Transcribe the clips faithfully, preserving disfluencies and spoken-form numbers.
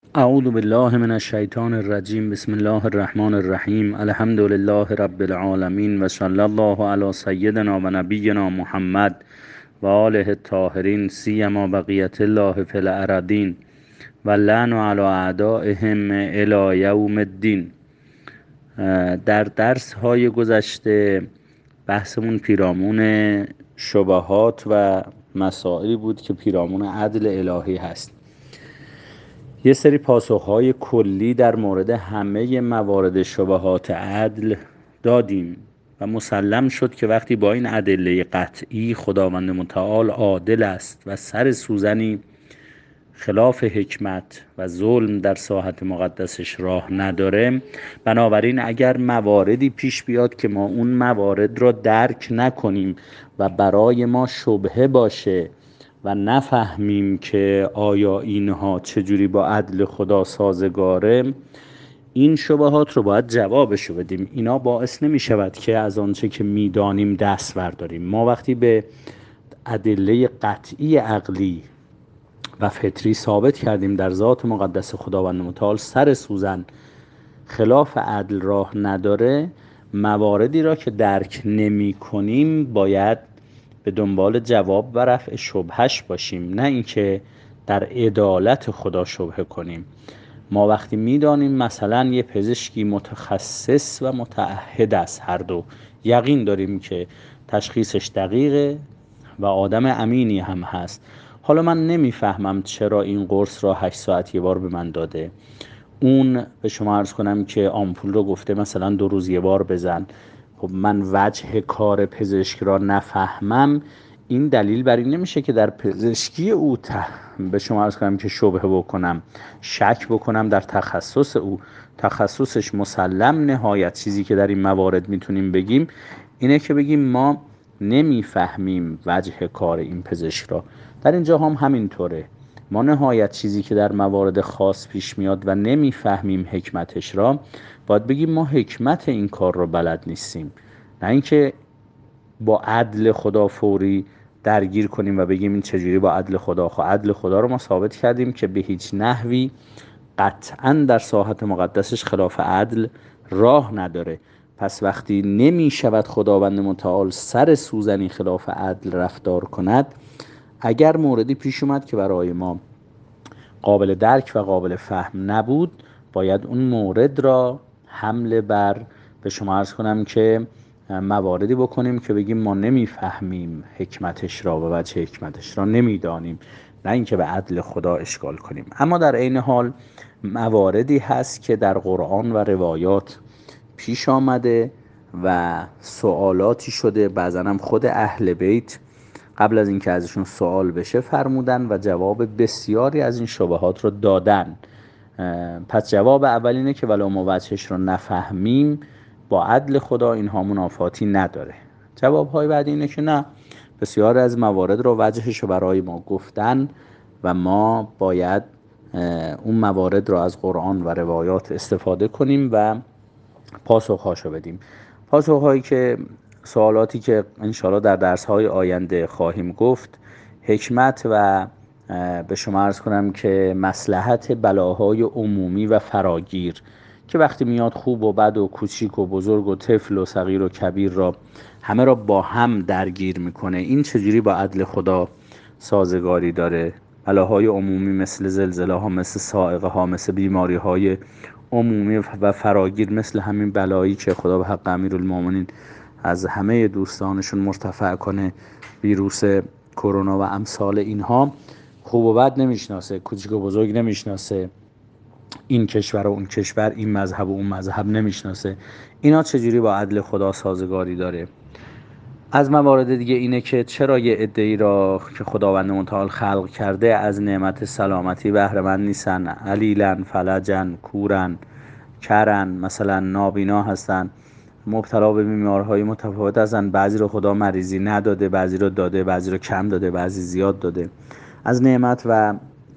اعوذ بالله من الشیطان الرجیم. بسم الله الرحمن الرحیم. الحمد لله رب العالمین و صلی الله علی سیدنا و نبینا محمد و آله الطاهرین سیما بقیت الله فی الارضین و لعن علی اعدائهم الی یوم الدین. در درس های گذشته بحثمون پیرامون شبهات و مسائلی بود که پیرامون عدل الهی هست. یه سری پاسخهای کلی در مورد همه موارد شبهات عدل دادیم و مسلم شد که وقتی با این ادله قطعی خداوند متعال عادل است و سر سوزنی خلاف حکمت و ظلم در ساحت مقدسش راه نداره، بنابراین اگر مواردی پیش بیاد که ما اون موارد را درک نکنیم و برای ما شبهه باشه و نفهمیم که آیا اینها چجوری با عدل خدا سازگاره، این شبهات رو باید جوابشو بدیم. اینا باعث نمی شود که از آنچه که میدانیم دست برداریم. ما وقتی به ادله قطعی عقلی و فطری ثابت کردیم در ذات مقدس خداوند متعال سر سوزن خلاف عدل راه نداره، مواردی را که درک نمی کنیم باید به دنبال جواب و رفع شبهش باشیم، نه اینکه در عدالت خدا شبهه کنیم. ما وقتی میدانیم مثلا یه پزشکی متخصص و متعهد است، هر دو یقین داریم که تشخیصش دقیقه و آدم امینی هم هست، حالا من نمیفهمم چرا این قرص را هشت ساعت یه بار به من داده، اون به شما عرض کنم که آمپول رو گفته مثلا دو روز یه بار بزن، خب من وجه کار پزشک را نفهمم، این دلیل بر این نمیشه که در پزشکی او ته به شما عرض کنم که شبهه بکنم، شک بکنم در تخصص او. تخصصش مسلم نهایت چیزی که در این موارد میتونیم بگیم اینه که بگیم ما نمیفهمیم وجه کار این پزشک را. در اینجا هم همینطوره، ما نهایت چیزی که در موارد خاص پیش میاد و نمیفهمیم حکمتش را، باید بگیم ما حکمت این کار رو بلد نیستیم، نه اینکه با عدل خدا فوری درگیر کنیم و بگیم این چجوری با عدل خدا. خب عدل خدا رو ما ثابت کردیم که به هیچ نحوی قطعا در ساحت مقدسش خلاف عدل راه نداره. پس وقتی نمی شود خداوند متعال سر سوزنی خلاف عدل رفتار کند، اگر موردی پیش اومد که برای ما قابل درک و قابل فهم نبود، باید اون مورد را حمله بر به شما عرض کنم که مواردی بکنیم که بگیم ما نمیفهمیم حکمتش را و وجه حکمتش را نمیدانیم، نه اینکه به عدل خدا اشکال کنیم. اما در عین حال مواردی هست که در قرآن و روایات پیش آمده و سوالاتی شده، بعضا هم خود اهل بیت قبل از اینکه ازشون سوال بشه فرمودن و جواب بسیاری از این شبهات رو دادن. پس جواب اول اینه که ولو ما وجهش رو نفهمیم با عدل خدا اینها منافاتی نداره. جواب های بعدی اینه که نه، بسیاری از موارد رو وجهش رو برای ما گفتن و ما باید اون موارد رو از قرآن و روایات استفاده کنیم و پاسخهاشو بدیم. پاسخهایی که سوالاتی که انشاءالله در درس‌های آینده خواهیم گفت، حکمت و به شما عرض کنم که مصلحت بلاهای عمومی و فراگیر که وقتی میاد خوب و بد و کوچیک و بزرگ و طفل و صغیر و کبیر را همه را با هم درگیر میکنه، این چجوری با عدل خدا سازگاری داره. بلاهای عمومی مثل زلزله ها، مثل صاعقه ها، مثل بیماری های عمومی و فراگیر، مثل همین بلایی که خدا به حق امیرالمومنین از همه دوستانشون مرتفع کنه، ویروس کرونا و امثال اینها، خوب و بد نمیشناسه، کوچیک و بزرگ نمیشناسه، این کشور و اون کشور، این مذهب و اون مذهب نمیشناسه. اینا چجوری با عدل خدا سازگاری داره؟ از موارد دیگه اینه که چرا یه عده‌ای را که خداوند متعال خلق کرده از نعمت سلامتی بهره مند نیستن، علیلن، فلجن، کورن، کرن، مثلا نابینا هستن، مبتلا به بیمارهای متفاوت هستن، بعضی رو خدا مریضی نداده، بعضی رو داده، بعضی رو کم داده، بعضی زیاد داده. از نعمت و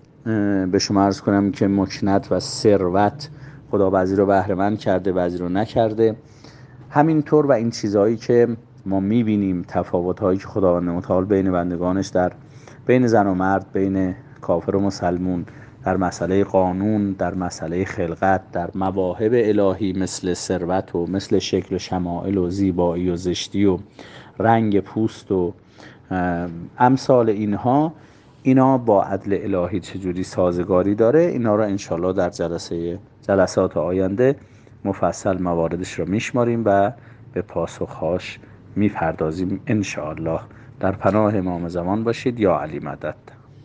به شما عرض کنم که مکنت و ثروت خدا بعضی رو بهره مند کرده، بعضی رو نکرده. همینطور و این چیزهایی که ما میبینیم، تفاوت‌هایی که خداوند متعال بین بندگانش در بین زن و مرد، بین کافر و مسلمون، در مسئله قانون، در مسئله خلقت، در مواهب الهی مثل ثروت و مثل شکل و شمائل و زیبایی و زشتی و رنگ پوست و امثال اینها، اینا با عدل الهی چجوری سازگاری داره، اینا را انشالله در جلسه جلسات آینده مفصل مواردش رو میشماریم و به پاسخهاش میپردازیم انشالله. در پناه امام زمان باشید. یا علی مدد.